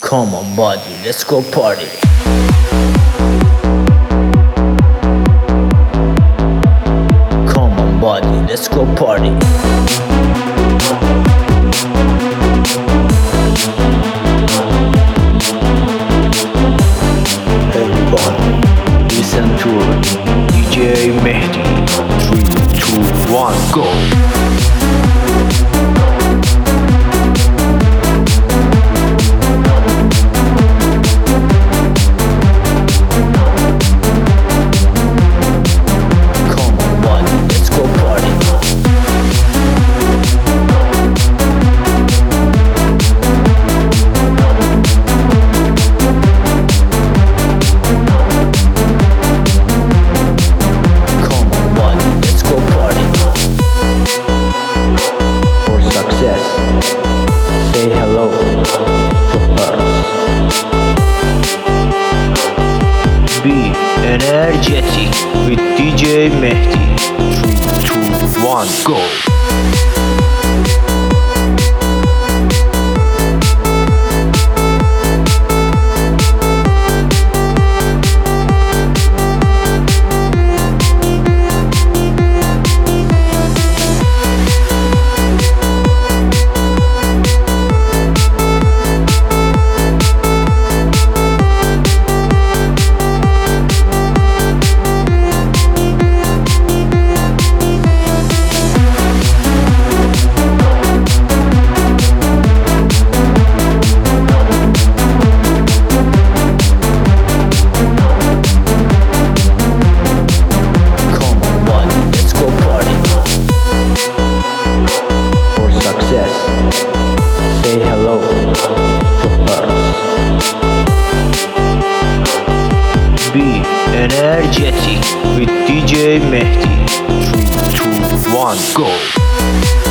Come on, buddy, let's go party. Come on, buddy, let's go party. Everyone, listen to DJ Mehdi. 3, 2, 1, go. Say hello to us. Be energetic with DJ Mehdi. 3, 2, 1, go. Say hello to us. Be energetic with DJ Mehdi. 3, 2, 1, go.